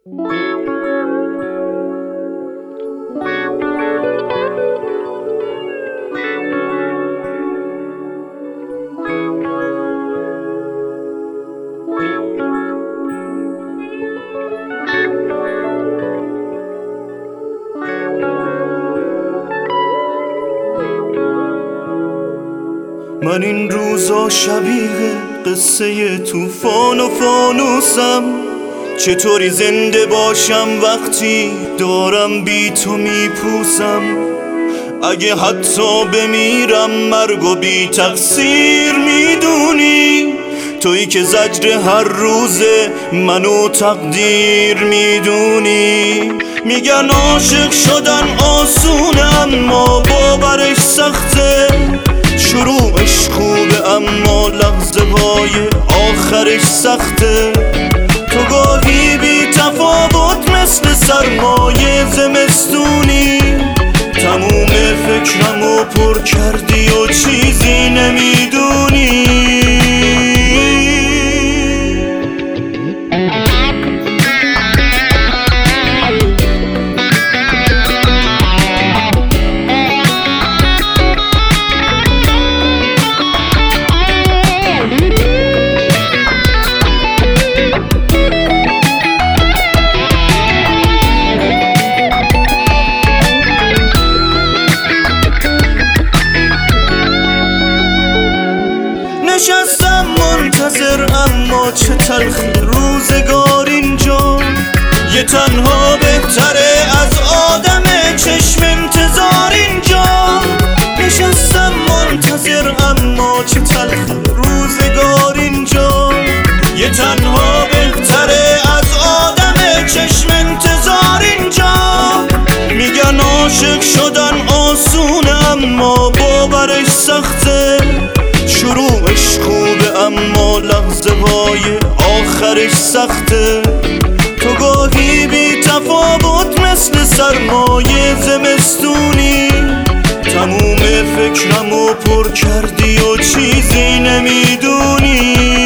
من این روزا شبیه قصه طوفان و فانوسم. چطوری زنده باشم وقتی دارم بی تو میپوسم؟ اگه حتی بمیرم مرگو بی تقصیر میدونی، تویی که زجر هر روزه منو تقدیر میدونی. میگن عاشق شدن آسونه اما باورش سخته، شروعش خوبه اما لحظه های آخرش سخته. تو گاهی بی تفاوت مثل سرمایه زمستونی، تموم فکرمو پر کردی و چیزی نمیدونی. نشستم منتظر اما چه تلخی روزگار اینجا. یه تنها بهتره از آدم چشم انتظار اینجا. نشستم منتظر اما چه تلخی روزگار اینجا. یه تنها بهتره از آدم چشم انتظار اینجا. میگن عاشق شدن آسونه اما باورش سخته، شروعش خوبه اما لحظه های آخرش سخته. تو گاهی بی تفاوت مثل سرمایه زمستونی، تموم فکرمو پر کردی و چیزی نمیدونی.